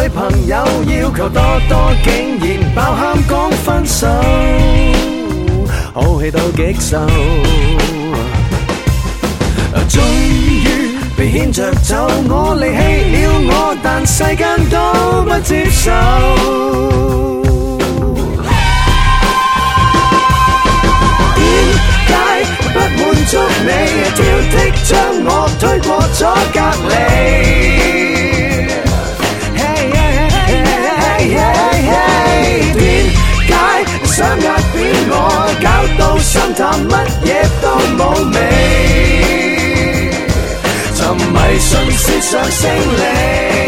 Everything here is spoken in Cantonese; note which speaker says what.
Speaker 1: 位朋友要求多多，竟然爆喊講分手，好氣到極受。終於被牽着走，我離棄了我，但世間都不接受。點解不滿足你？挑剔將我推過咗隔離。點解想壓扁我，搞到心淡，乜嘢都冇味。沉迷純是上勝利。